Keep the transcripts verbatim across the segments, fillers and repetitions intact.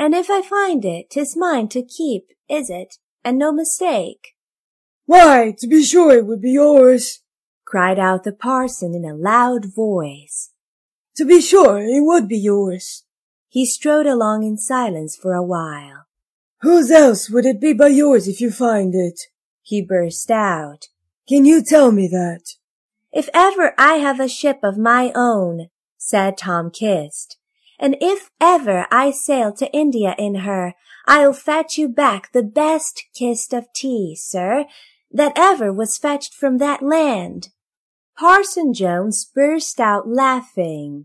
and if I find it, 'tis mine to keep, is it, and no mistake?" "Why, to be sure it would be yours," cried out the parson in a loud voice. "To be sure it would be yours." He strode along in silence for a while. "Whose else would it be but yours if you find it?" he burst out. "Can you tell me that?" "If ever I have a ship of my own," said Tom Kist, "and if ever I sail to India in her, I'll fetch you back the best kist of tea, sir, that ever was fetched from that land." Parson Jones burst out laughing.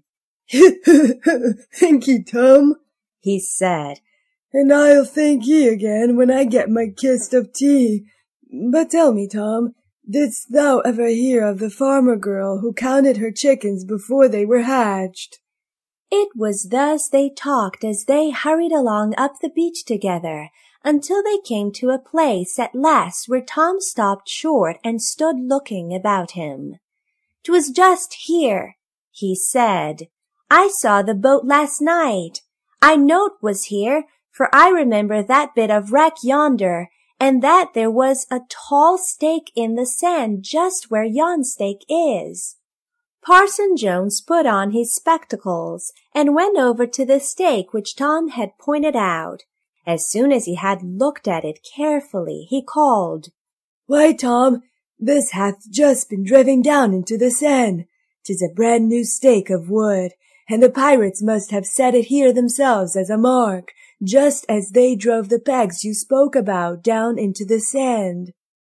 "Thank ye, Tom," he said, "and I'll thank ye again when I get my kist of tea. But tell me, Tom, didst thou ever hear of the farmer girl who counted her chickens before they were hatched?" It was thus they talked as they hurried along up the beach together, until they came to a place at last where Tom stopped short and stood looking about him. "'Twas just here," he said. "I saw the boat last night. I know 'twas here, for I remember that bit of wreck yonder, and that there was a tall stake in the sand just where yon stake is." Parson Jones put on his spectacles and went over to the stake which Tom had pointed out. As soon as he had looked at it carefully, he called, "Why, Tom, this hath just been driven down into the sand. 'Tis a brand new stake of wood, and the pirates must have set it here themselves as a mark, just as they drove the pegs you spoke about down into the sand."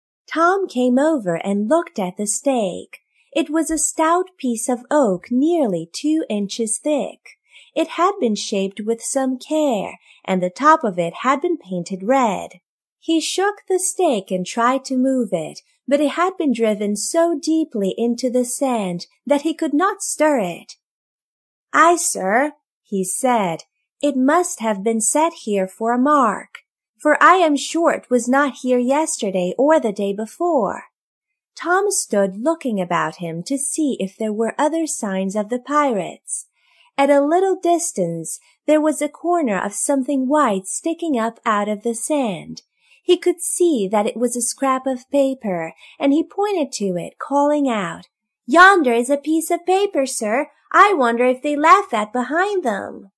Tom came over and looked at the stake. It was a stout piece of oak nearly two inches thick. It had been shaped with some care, and the top of it had been painted red. He shook the stake and tried to move it, but it had been driven so deeply into the sand that he could not stir it. "Aye, sir," he said, "it must have been set here for a mark, for I am sure it was not here yesterday or the day before." Tom stood looking about him to see if there were other signs of the pirates. At a little distance there was a corner of something white sticking up out of the sand. He could see that it was a scrap of paper, and he pointed to it, calling out, "Yonder is a piece of paper, sir. I wonder if they left that behind them."